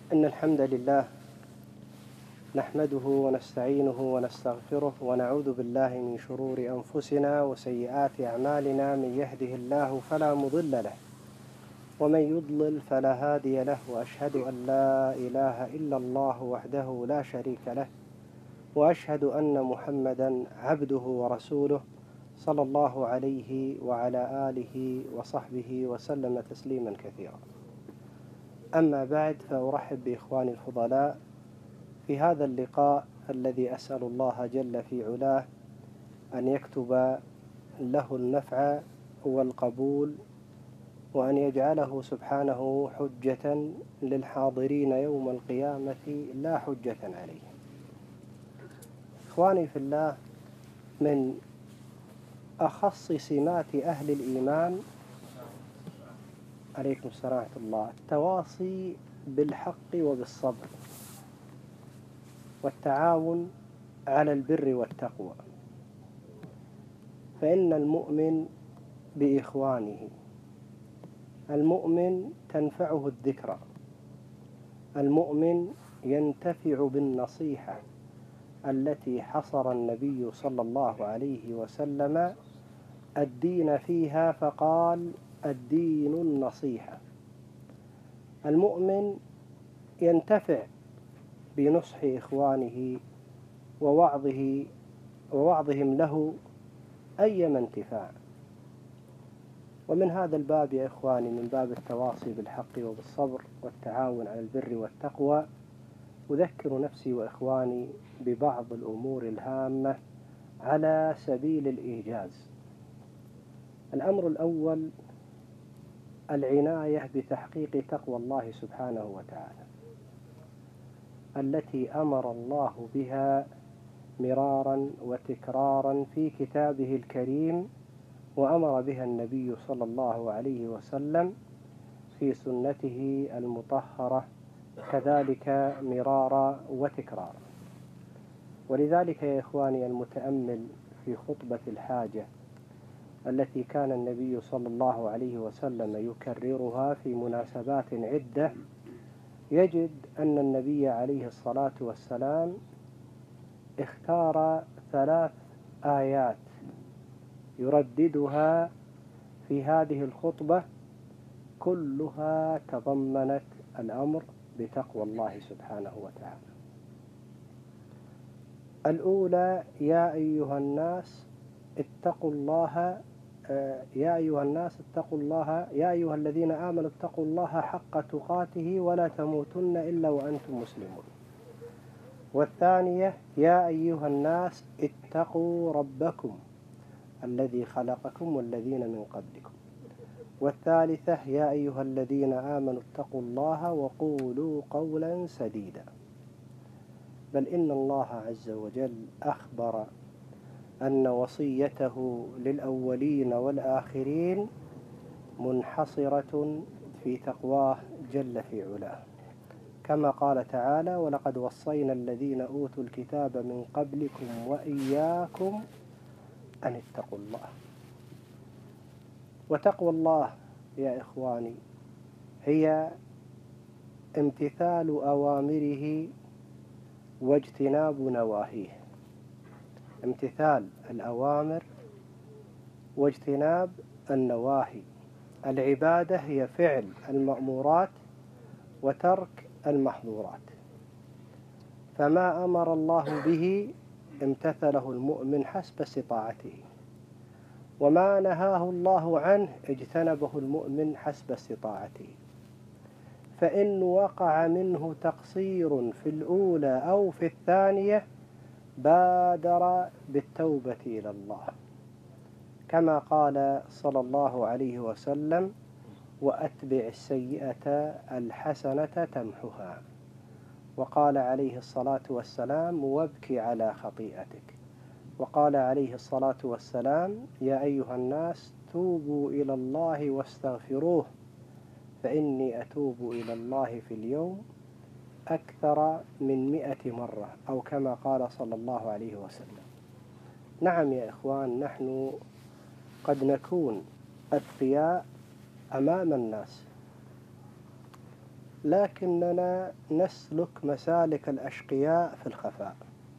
إن الحمد لله نحمده ونستعينه ونستغفره ونعوذ بالله من شرور أنفسنا وسيئات أعمالنا. من يهده الله فلا مضل له ومن يضلل فلا هادي له، وأشهد أن لا إله إلا الله وحده لا شريك له، وأشهد أن محمدا عبده ورسوله صلى الله عليه وعلى آله وصحبه وسلم تسليما كثيرا. أما بعد، فأرحب بإخواني الفضلاء في هذا اللقاء الذي أسأل الله جل في علاه أن يكتب له النفع والقبول، وأن يجعله سبحانه حجة للحاضرين يوم القيامة لا حجة عليهم. إخواني في الله، من أخص سمات أهل الإيمان عليكم السلام ورحمة الله التواصي بالحق وبالصبر والتعاون على البر والتقوى، فإن المؤمن بإخوانه، المؤمن تنفعه الذكرى، المؤمن ينتفع بالنصيحة التي حصر النبي صلى الله عليه وسلم الدين فيها فقال: الدين النصيحة. المؤمن ينتفع بنصح إخوانه ووعظهم له أيما انتفاع. ومن هذا الباب يا إخواني، من باب التواصي بالحق وبالصبر والتعاون على البر والتقوى، أذكر نفسي وإخواني ببعض الأمور الهامة على سبيل الإيجاز. الأمر الأول: العناية بتحقيق تقوى الله سبحانه وتعالى التي أمر الله بها مرارا وتكرارا في كتابه الكريم، وأمر بها النبي صلى الله عليه وسلم في سنته المطهرة كذلك مرارا وتكرارا. ولذلك يا إخواني، المتأمل في خطبة الحاجة التي كان النبي صلى الله عليه وسلم يكررها في مناسبات عدة، يجد أن النبي عليه الصلاة والسلام اختار 3 آيات يرددها في هذه الخطبة، كلها تضمنت الأمر بتقوى الله سبحانه وتعالى. الأولى: يا أيها الناس اتقوا الله، يا أيها الذين آمنوا اتقوا الله حق تقاته ولا تموتن إلا وأنتم مسلمون. والثانية: يا أيها الناس اتقوا ربكم الذي خلقكم والذين من قبلكم. والثالثة: يا أيها الذين آمنوا اتقوا الله وقولوا قولا سديدا. بل إن الله عز وجل أخبر أن وصيته للأولين والآخرين منحصرة في تقواه جل في علاه، كما قال تعالى: ولقد وصينا الذين أوتوا الكتاب من قبلكم وإياكم أن اتقوا الله. وتقوى الله يا إخواني هي امتثال أوامره واجتناب نواهيه، امتثال الأوامر واجتناب النواهي. العبادة هي فعل المأمورات وترك المحظورات، فما أمر الله به امتثله المؤمن حسب استطاعته، وما نهاه الله عنه اجتنبه المؤمن حسب استطاعته. فإن وقع منه تقصير في الأولى أو في الثانية بادر بالتوبة إلى الله، كما قال صلى الله عليه وسلم: وأتبع السيئة الحسنة تمحها. وقال عليه الصلاة والسلام: وابك على خطيئتك. وقال عليه الصلاة والسلام: يا أيها الناس توبوا إلى الله واستغفروه، فإني أتوب إلى الله في اليوم أكثر من 100 مرة، أو كما قال صلى الله عليه وسلم. نعم يا إخوان، نحن قد نكون أذكياء أمام الناس، لكننا نسلك مسالك الأشقياء في الخفاء.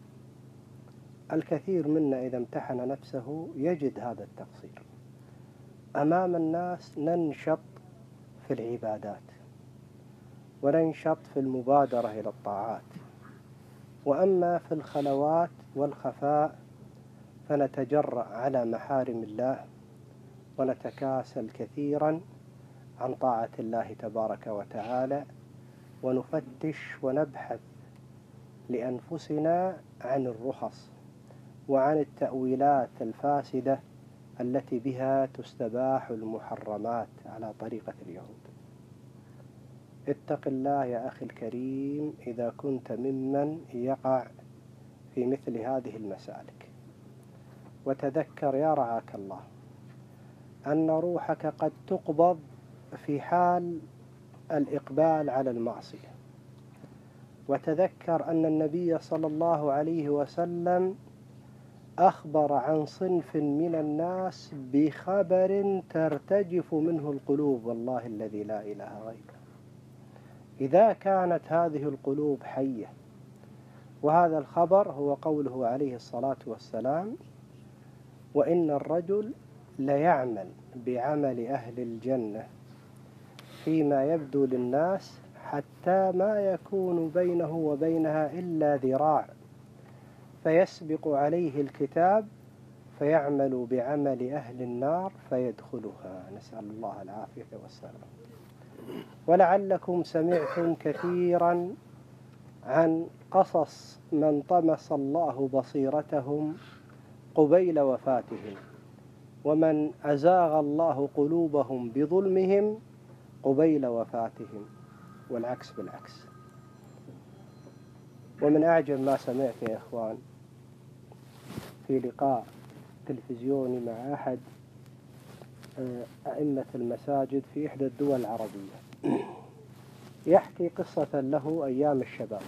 الكثير منا إذا امتحن نفسه يجد هذا التقصير. أمام الناس ننشط في العبادات وننشط في المبادرة إلى الطاعات، وأما في الخلوات والخفاء فنتجرأ على محارم الله ونتكاسل كثيرا عن طاعة الله تبارك وتعالى، ونفتش ونبحث لأنفسنا عن الرخص وعن التأويلات الفاسدة التي بها تستباح المحرمات على طريقة اليهود. اتق الله يا أخي الكريم إذا كنت ممن يقع في مثل هذه المسالك، وتذكر يا رعاك الله أن روحك قد تقبض في حال الإقبال على المعصية. وتذكر أن النبي صلى الله عليه وسلم أخبر عن صنف من الناس بخبر ترتجف منه القلوب، والله الذي لا إله غيره. إذا كانت هذه القلوب حية، وهذا الخبر هو قوله عليه الصلاة والسلام: وإن الرجل ليعمل بعمل أهل الجنة فيما يبدو للناس حتى ما يكون بينه وبينها إلا ذراع، فيسبق عليه الكتاب فيعمل بعمل أهل النار فيدخلها، نسأل الله العافية والسلام. ولعلكم سمعتم كثيرا عن قصص من طمس الله بصيرتهم قبيل وفاتهم، ومن أزاغ الله قلوبهم بظلمهم قبيل وفاتهم، والعكس بالعكس. ومن أعجب ما سمعت يا إخوان في لقاء تلفزيوني مع أحد أئمة المساجد في إحدى الدول العربية، يحكي قصة له أيام الشباب.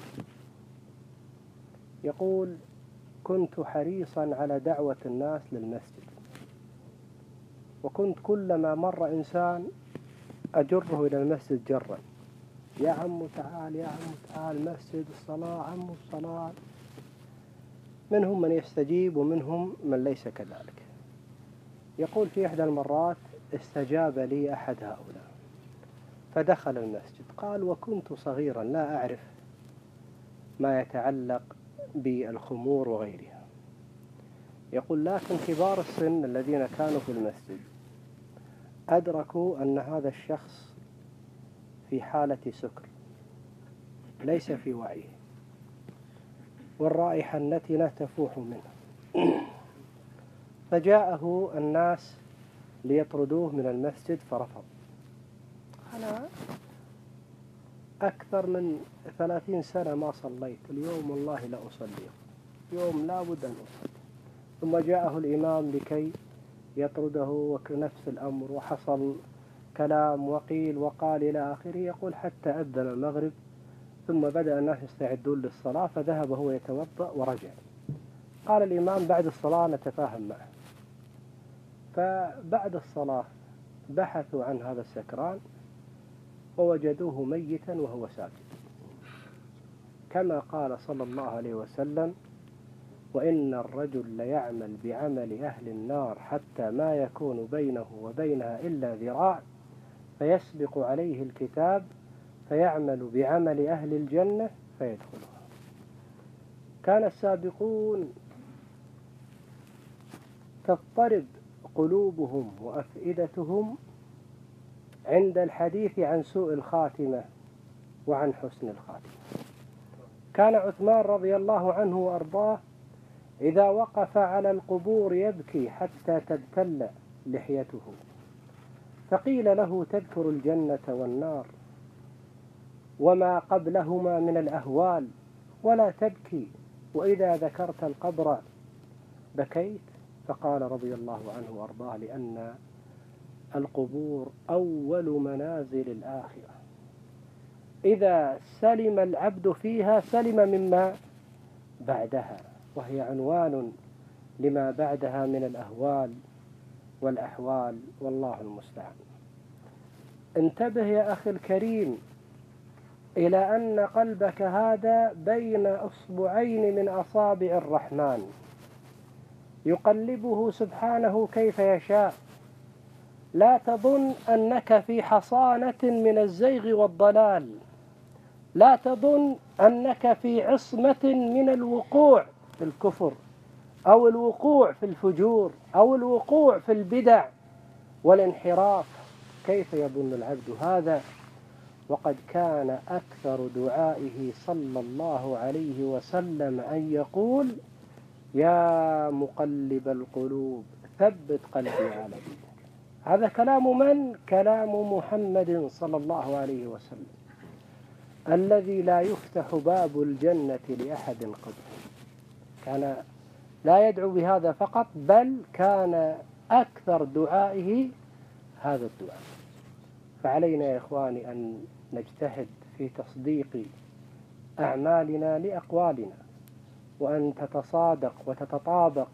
يقول: كنت حريصا على دعوة الناس للمسجد، وكنت كلما مر إنسان أجره إلى المسجد جرا: يا عم تعال، يا عم تعال مسجد، الصلاة عم الصلاة. منهم من يستجيب ومنهم من ليس كذلك. يقول: في إحدى المرات استجاب لي أحد هؤلاء فدخل المسجد. قال: وكنت صغيرا لا أعرف ما يتعلق بالخمور وغيرها. يقول: لكن كبار السن الذين كانوا في المسجد أدركوا أن هذا الشخص في حالة سكر ليس في وعيه، والرائحة التي تفوح منه، فجاءه الناس ليطردوه من المسجد فرفض. أنا أكثر من 30 سنة ما صليت، اليوم والله لا أصلي، يوم لا بد أن أصلي. ثم جاءه الإمام لكي يطرده وكنفس الأمر، وحصل كلام وقيل وقال إلى آخره. يقول: حتى أذن المغرب، ثم بدأ الناس يستعدون للصلاة، فذهب هو يتوضأ ورجع. قال الإمام: بعد الصلاة نتفاهم معه. فبعد الصلاة بحثوا عن هذا السكران ووجدوه ميتا وهو ساجد، كما قال صلى الله عليه وسلم: وإن الرجل ليعمل بعمل أهل النار حتى ما يكون بينه وبينها إلا ذراع، فيسبق عليه الكتاب فيعمل بعمل أهل الجنة فيدخلها. كان السابقون تضطرب قلوبهم وأفئدتهم عند الحديث عن سوء الخاتمة وعن حسن الخاتمة. كان عثمان رضي الله عنه وأرضاه إذا وقف على القبور يبكي حتى تبتل لحيته، فقيل له: تذكر الجنة والنار وما قبلهما من الأهوال ولا تبكي، وإذا ذكرت القبر بكيت؟ فقال رضي الله عنه وأرضاه: لأن القبور أول منازل الآخرة، إذا سلم العبد فيها سلم مما بعدها، وهي عنوان لما بعدها من الأهوال والأحوال، والله المستعان. انتبه يا أخي الكريم إلى أن قلبك هذا بين أصبعين من أصابع الرحمن يقلبه سبحانه كيف يشاء. لا تظن أنك في حصانة من الزيغ والضلال، لا تظن أنك في عصمة من الوقوع في الكفر أو الوقوع في الفجور أو الوقوع في البدع والانحراف. كيف يظن العبد هذا وقد كان أكثر دعائه صلى الله عليه وسلم أن يقول: يا مقلب القلوب ثبت قلبي على دينك. هذا كلام من؟ كلام محمد صلى الله عليه وسلم الذي لا يفتح باب الجنة لأحد قبله. كان لا يدعو بهذا فقط، بل كان أكثر دعائه هذا الدعاء. فعلينا يا إخواني أن نجتهد في تصديق أعمالنا لأقوالنا، وأن تتصادق وتتطابق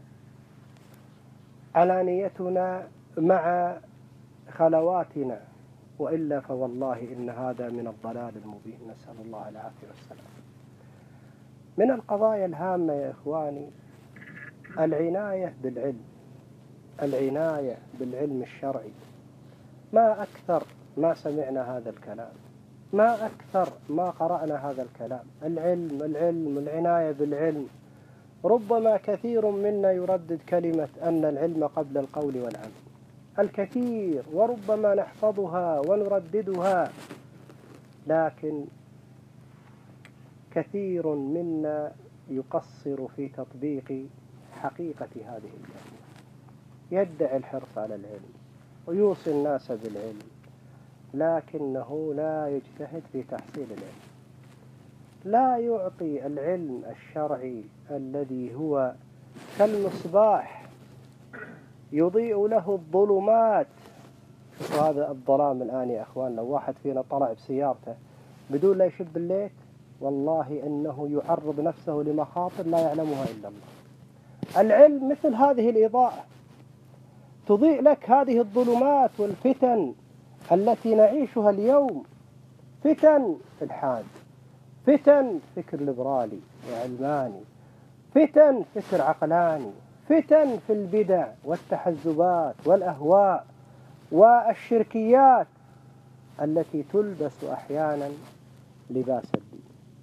علانيتنا مع خلواتنا، وإلا فوالله إن هذا من الضلال المبين، نسأل الله العافية والسلام. من القضايا الهامة يا إخواني العناية بالعلم، العناية بالعلم الشرعي. ما أكثر ما سمعنا هذا الكلام، ما أكثر ما قرأنا هذا الكلام. العلم العلم، العناية بالعلم. ربما كثير منا يردد كلمة أن العلم قبل القول والعمل، الكثير، وربما نحفظها ونرددها، لكن كثير منا يقصر في تطبيق حقيقة هذه الكلمة. يدعي الحرص على العلم ويوصي الناس بالعلم، لكنه لا يجتهد في تحصيل العلم، لا يعطي العلم الشرعي الذي هو كالمصباح يضيء له الظلمات. هذا الظلام الآن يا أخوان، لو واحد فينا طلع بسيارته بدون لا يشب الليت، والله أنه يعرض نفسه لمخاطر لا يعلمها إلا الله. العلم مثل هذه الإضاءة، تضيء لك هذه الظلمات والفتن التي نعيشها اليوم. فتن في الحاد، فتن فكر ليبرالي وعلماني، فتن فكر عقلاني، فتن في البدع والتحزبات والأهواء والشركيات التي تلبس أحيانا لباس الدين.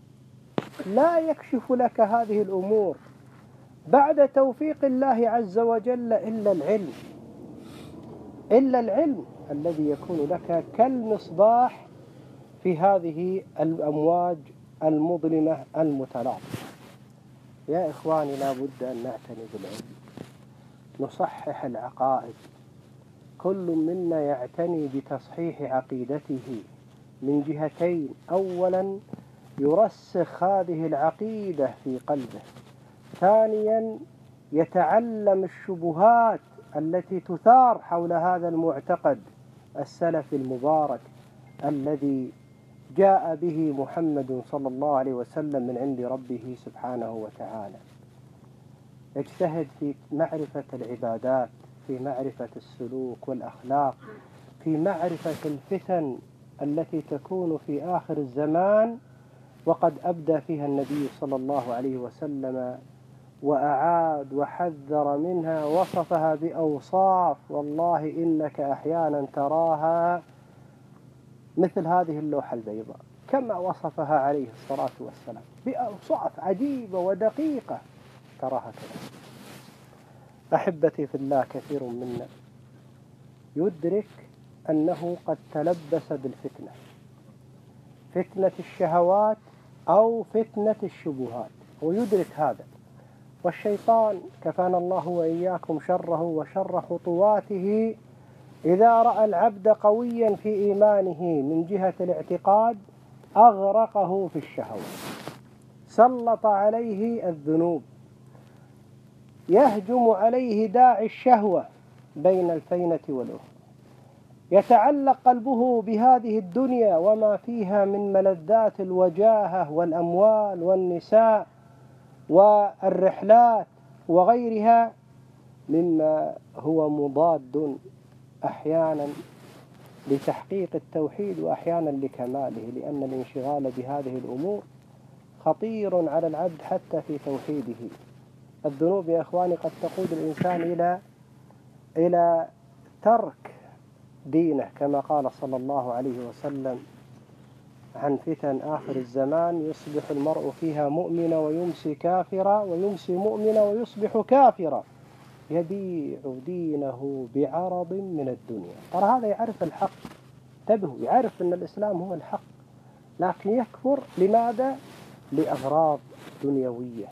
لا يكشف لك هذه الأمور بعد توفيق الله عز وجل إلا العلم، إلا العلم الذي يكون لك كالمصباح في هذه الأمواج المظلمة المتلاطمة. يا إخواني لا بد أن نعتني بالعلم، نصحح العقائد. كل منا يعتني بتصحيح عقيدته من جهتين: أولا يرسخ هذه العقيدة في قلبه، ثانيا يتعلم الشبهات التي تثار حول هذا المعتقد السلفي المبارك الذي جاء به محمد صلى الله عليه وسلم من عند ربه سبحانه وتعالى. يجتهد في معرفة العبادات، في معرفة السلوك والأخلاق، في معرفة الفتن التي تكون في آخر الزمان، وقد أبدى فيها النبي صلى الله عليه وسلم وأعاد وحذر منها، وصفها بأوصاف والله إنك أحيانا تراها مثل هذه اللوحة البيضاء، كما وصفها عليه الصلاة والسلام بأوصاف عجيبة ودقيقة تراها كذا. أحبتي في الله، كثير منا يدرك أنه قد تلبس بالفتنة، فتنة الشهوات أو فتنة الشبهات، ويدرك هذا. والشيطان كفانا الله وإياكم شره وشر خطواته، إذا رأى العبد قويا في إيمانه من جهة الاعتقاد أغرقه في الشهوات، سلط عليه الذنوب، يهجم عليه داعي الشهوة بين الفينة والأخرى، يتعلق قلبه بهذه الدنيا وما فيها من ملذات الوجاهة والأموال والنساء والرحلات وغيرها مما هو مضاد أحيانا لتحقيق التوحيد وأحيانا لكماله، لأن الانشغال بهذه الأمور خطير على العبد حتى في توحيده. الذنوب يا إخواني قد تقود الإنسان إلى ترك دينه، كما قال صلى الله عليه وسلم عن فتن آخر الزمان: يصبح المرء فيها مؤمنا ويمسي كافرا، ويمسي مؤمنا ويصبح كافرا، يبيع دينه بعرض من الدنيا. ترى هذا يعرف الحق، انتبهوا، يعرف أن الإسلام هو الحق، لكن يكفر. لماذا؟ لأغراض دنيوية.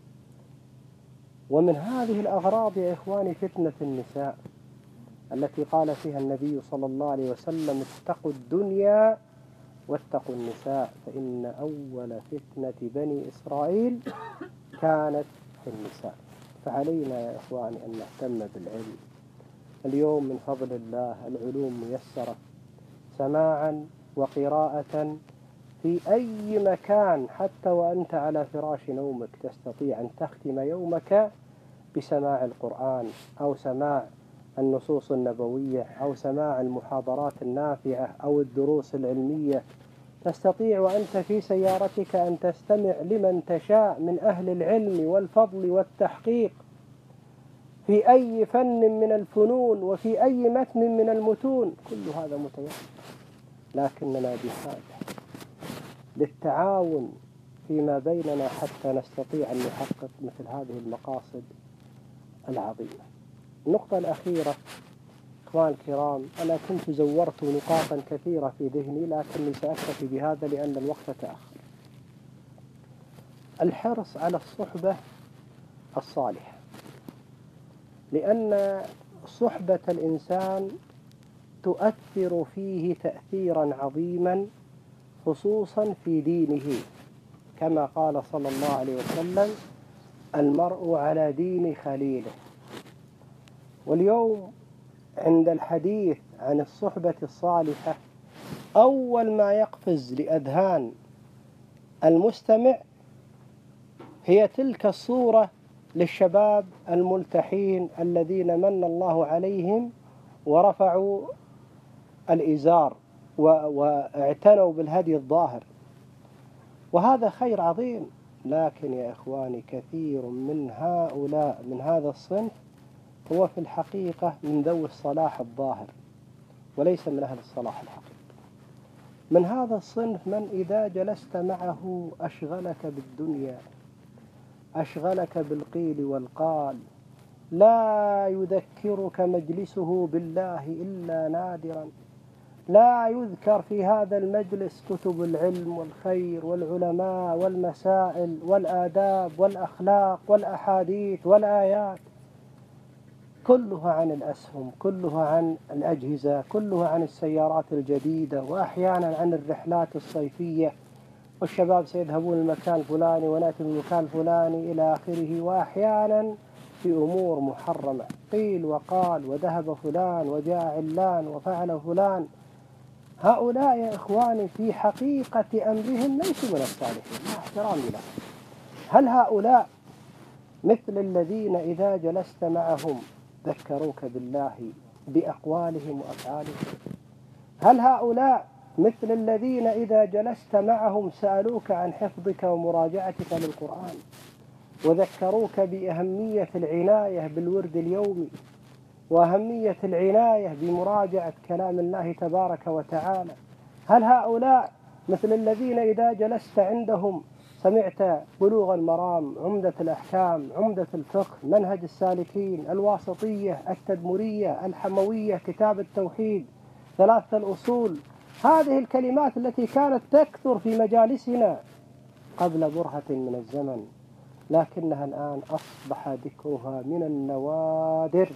ومن هذه الأغراض يا إخواني فتنة النساء، التي قال فيها النبي صلى الله عليه وسلم: اتقوا الدنيا واتقوا النساء، فإن أول فتنة بني إسرائيل كانت في النساء. فعلينا يا إخواني أن نهتم بالعلم. اليوم من فضل الله العلوم ميسرة سماعا وقراءة في أي مكان، حتى وأنت على فراش نومك تستطيع أن تختم يومك بسماع القرآن، أو سماع النصوص النبوية، أو سماع المحاضرات النافعة، أو الدروس العلمية. تستطيع وأنت في سيارتك أن تستمع لمن تشاء من أهل العلم والفضل والتحقيق في أي فن من الفنون وفي أي متن من المتون. كل هذا متيسر، لكننا بحاجة للتعاون فيما بيننا حتى نستطيع أن نحقق مثل هذه المقاصد العظيمة. النقطة الأخيرة إخوان الكرام، أنا كنت زورت نقاطا كثيرة في ذهني، لكني سأكتفي بهذا لأن الوقت تأخر. الحرص على الصحبة الصالحة، لأن صحبة الإنسان تؤثر فيه تأثيرا عظيما، خصوصا في دينه، كما قال صلى الله عليه وسلم: المرء على دين خليله. واليوم عند الحديث عن الصحبة الصالحة، أول ما يقفز لأذهان المستمع هي تلك الصورة للشباب الملتحين الذين من الله عليهم ورفعوا الإزار واعتنوا بالهدي الظاهر، وهذا خير عظيم. لكن يا إخواني كثير من هؤلاء من هذا الصنف هو في الحقيقة من ذوي الصلاح الظاهر وليس من أهل الصلاح الحقيقي. من هذا الصنف من إذا جلست معه أشغلك بالدنيا، أشغلك بالقيل والقال، لا يذكرك مجلسه بالله إلا نادرا، لا يذكر في هذا المجلس كتب العلم والخير والعلماء والمسائل والآداب والأخلاق والأحاديث والآيات، كلها عن الأسهم، كلها عن الأجهزة، كلها عن السيارات الجديدة، وأحيانا عن الرحلات الصيفية، والشباب سيذهبون المكان الفلاني ونأتي من المكان الفلاني إلى آخره، وأحيانا في أمور محرمة، قيل وقال، وذهب فلان وجاء علان وفعل فلان. هؤلاء يا إخواني في حقيقة أمرهم ليسوا من الصالحين، مع احترامي لهم. هل هؤلاء مثل الذين إذا جلست معهم ذكروك بالله بأقوالهم وأفعالهم؟ هل هؤلاء مثل الذين إذا جلست معهم سألوك عن حفظك ومراجعتك للقرآن وذكروك بأهمية العناية بالورد اليومي وأهمية العناية بمراجعة كلام الله تبارك وتعالى؟ هل هؤلاء مثل الذين إذا جلست عندهم سمعت بلوغ المرام، عمدة الأحكام، عمدة الفقه، منهج السالكين، الواسطية، التدمرية، الحموية، كتاب التوحيد، ثلاثة الأصول، هذه الكلمات التي كانت تكثر في مجالسنا قبل برهة من الزمن، لكنها الآن أصبح ذكرها من النوادر،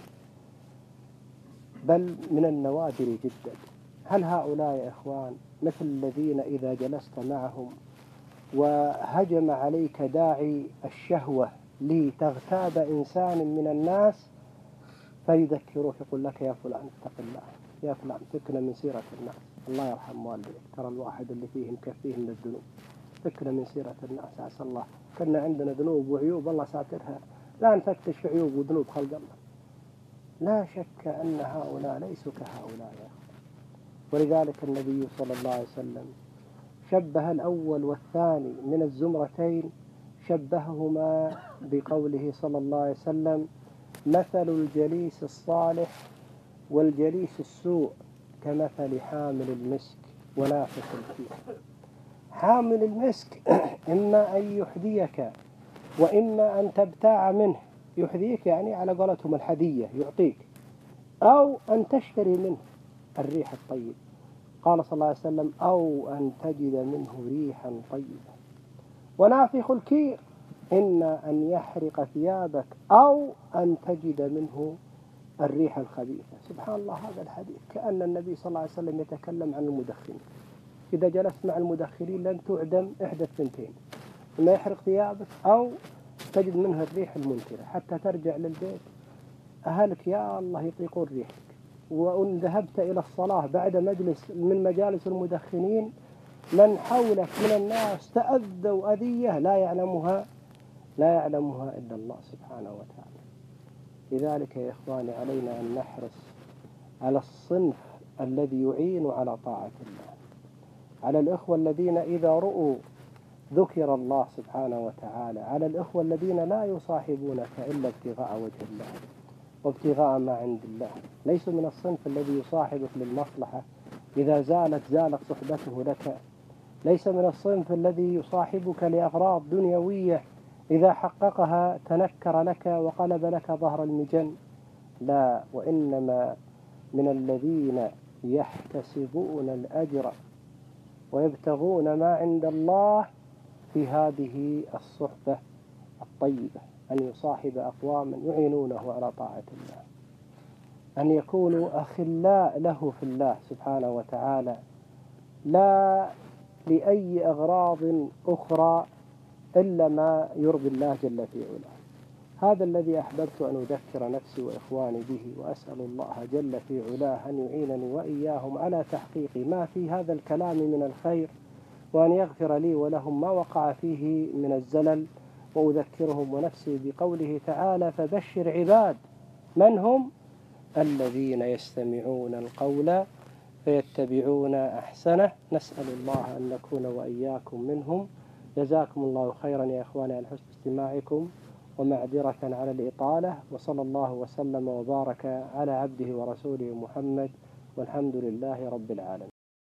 بل من النوادر جدا. هل هؤلاء يا إخوان مثل الذين إذا جلست معهم وهجم عليك داعي الشهوة لتغتاب إنسان من الناس فيذكروك، يقول لك: يا فلان اتق الله، يا فلان فكنا من سيرة الناس، الله يرحم والديك، ترى الواحد اللي فيهم كفيه من الذنوب، فكنا من سيرة الناس، عسى الله كنا عندنا ذنوب وعيوب الله ساترها، لا نفتش في عيوب وذنوب خلق الله. لا شك أن هؤلاء ليسوا كهؤلاء يا أخي. ولذلك النبي صلى الله عليه وسلم شبه الأول والثاني من الزمرتين، شبههما بقوله صلى الله عليه وسلم: مثل الجليس الصالح والجليس السوء كمثل حامل المسك ونافخ الكير. حامل المسك إما أن يحذيك وإما أن تبتاع منه. يحذيك يعني على قولتهم الحدية، يعطيك، أو أن تشتري منه الريح الطيب. قال صلى الله عليه وسلم: أو أن تجد منه ريحا طيبة. ونافخ الكير إما أن يحرق ثيابك أو أن تجد منه الريح الخبيثة. سبحان الله، هذا الحديث كأن النبي صلى الله عليه وسلم يتكلم عن المدخنين. إذا جلست مع المدخنين لن تعدم إحدى الثنتين: إما يحرق ثيابك أو تجد منه الريح المنتنة، حتى ترجع للبيت أهلك يا الله يطيقون ريحك. وإن ذهبت إلى الصلاة بعد مجلس من مجالس المدخنين، من حولك من الناس تأذوا أذية لا يعلمها إلا الله سبحانه وتعالى. لذلك يا إخواني علينا أن نحرص على الصنف الذي يعين على طاعة الله، على الإخوة الذين إذا رؤوا ذكر الله سبحانه وتعالى، على الإخوة الذين لا يصاحبونك إلا ابتغاء وجه الله وابتغاء ما عند الله. ليس من الصنف الذي يصاحبك للمصلحة، إذا زالت صحبته لك. ليس من الصنف الذي يصاحبك لأغراض دنيوية، إذا حققها تنكر لك وقلب لك ظهر المجن. لا، وإنما من الذين يحتسبون الأجر ويبتغون ما عند الله في هذه الصحبة الطيبة، أن يصاحب أقواما يعينونه على طاعة الله، أن يكونوا أخلاء له في الله سبحانه وتعالى، لا لأي أغراض أخرى إلا ما يرضي الله جل في علاه. هذا الذي أحببت أن أذكر نفسي وإخواني به، وأسأل الله جل في علاه أن يعينني وإياهم على تحقيق ما في هذا الكلام من الخير، وأن يغفر لي ولهم ما وقع فيه من الزلل. وأذكرهم ونفسي بقوله تعالى: فبشر عباد. من هم؟ الذين يستمعون القول فيتبعون أحسنه. نسأل الله أن نكون وإياكم منهم. جزاكم الله خيرا يا إخواني على حسن استماعكم، ومعذرة على الإطالة، وصلى الله وسلم وبارك على عبده ورسوله محمد، والحمد لله رب العالمين.